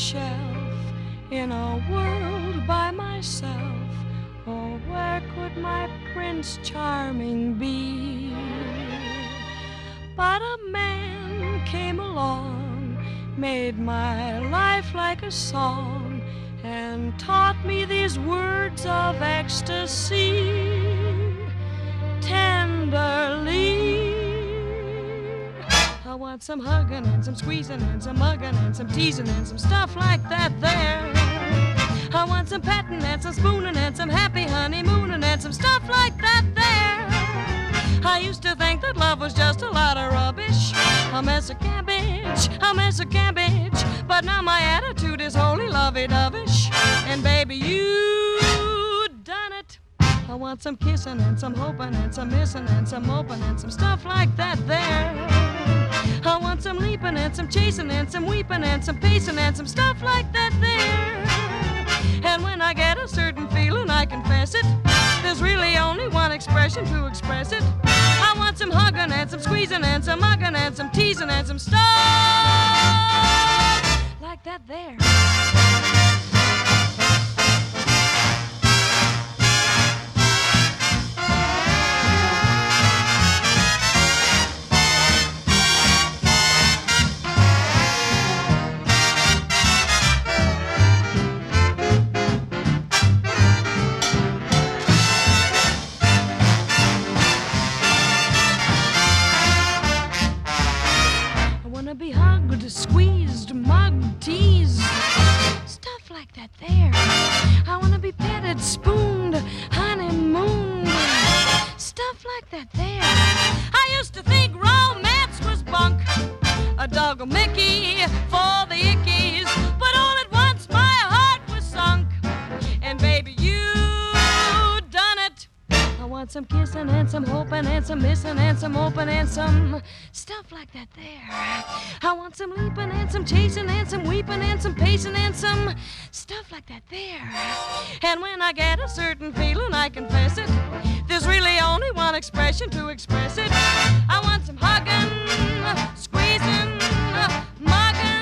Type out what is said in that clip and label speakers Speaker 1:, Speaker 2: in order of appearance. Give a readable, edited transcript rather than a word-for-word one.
Speaker 1: shelf in a world by myself. Oh, where could my Prince Charming be? But a man came along, made my life like a song, and taught me these words of ecstasy tenderly. I want some hugging and some squeezing and some mugging and some teasing and some stuff like that there. I want some petting and some spooning and some happy honeymooning and some stuff like that there. I used to think that love was just a lot of rubbish, a mess of cabbage, a mess of cabbage. But now my attitude is wholly lovey-dovish, and baby, you done it. I want some kissing and some hoping and some missing and some moping and some stuff like that there. I want some leaping and some chasing and some weeping and some pacing and some stuff like that there. And when I get a certain feeling, I confess it, there's really only one expression to express it. I want some hugging and some squeezing and some mugging and some teasing and some stuff like that there. Be hugged, squeezed, mugged, teased, stuff like that there. I want to be petted, spooned, honeymooned, stuff like that there. I used to think romance was bunk, a dog Mickey for the ickies, but all at once my heart was sunk, and baby, you done it. I want some kissing and some hoping and some missing and some hoping and some stuff like that there. I want some leaping and some chasing and some weeping and some pacing and some stuff like that there. And when I get a certain feeling, I confess it, there's really only one expression to express it. I want some hugging, squeezing, mugging,